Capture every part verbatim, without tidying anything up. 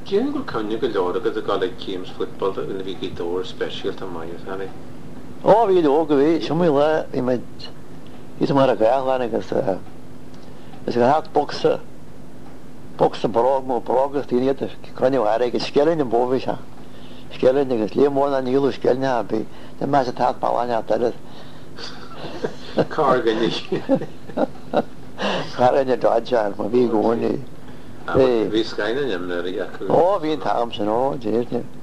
General can you go to the Gaelic games football in the Vicky door special to my honey? Oh, we do go. Some will let him. He's more a girl than I guess. Is a hard boxer. Boxer brog mo brog is die net. Kan jy waar ek skellen in bowe sa. Skellen is leer more than you skellen happy. The mas het hard balan out that. Car genish. Car in the dodge and we go on. Hey, we skinen him there. Oh, we in Thompson, oh, dear.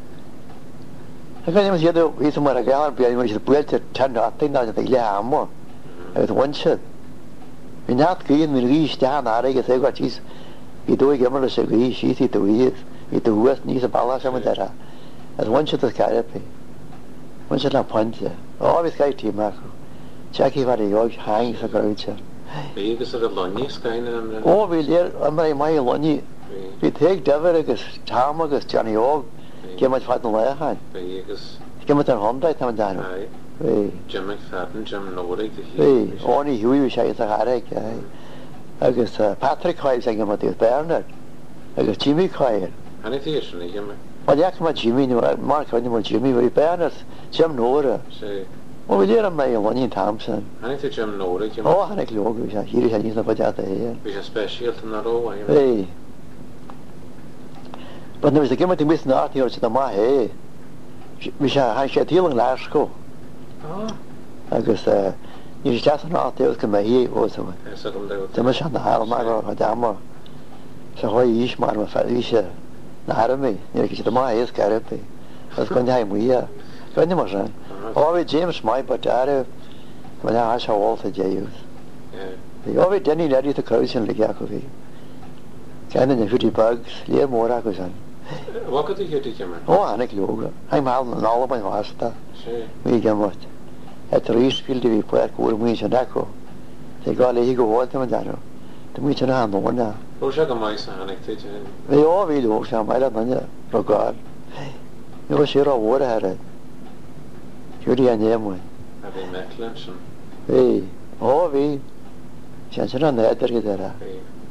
I can't even see the reason why a girl be which is built to turn out thing that they lay more. With one shot. We not green will reach down. I guess I got his. We do give her a cigarette. She see the way it the worst needs a balance of that. As one shot of carapy. One shot of punch. Always got team macro. Jackie what a young hangs a grouch. You can sort of lonely sky. Oh, we there. I'm my my lonely. We take Deverigus, Tarmagus, Johnny Og. Give much fat in the hand. Give it a home right time down. Jim McFadden, Jim Nordic. Hey, only Huey was a headache. I guess Patrick Hoy saying about this Bernard. I guess Jimmy Coy. Anything actually, Jimmy? Well, yeah, come on, Jimmy, Mark, I know Jimmy, but Bernard, Jim Nora. Oh, we did a mail one in Thompson. Anything Jim Nordic? Oh, I think you're here. He's a nice about that here. We have special to not all. Hey. But there was a game of the Miss North here to the Mahe. We shall have a deal in Lasco. Oh. I guess, uh, you just not there come here also. The mission the Halmar or Dama. So why is my Felicia? Narame, you get the Mahe Scarpe. I was going to have we here. When you must always James, my but I when I asked how old the Jews. They always didn't ready to cross in the Yakovi. Can in the fifty bugs, Lear more Agusan. What could you get to him? Oh, Annick Yoga. I'm out in all of my master. We get what? At the East Field, we put a means and echo. They got a ego water and dano. The means and I'm one now. Roshaka mice annected. They all will do some other than regard. You was here of water had it. Judy and Emily. Have they met luncheon? Hey, oh, we. Chanson on the other.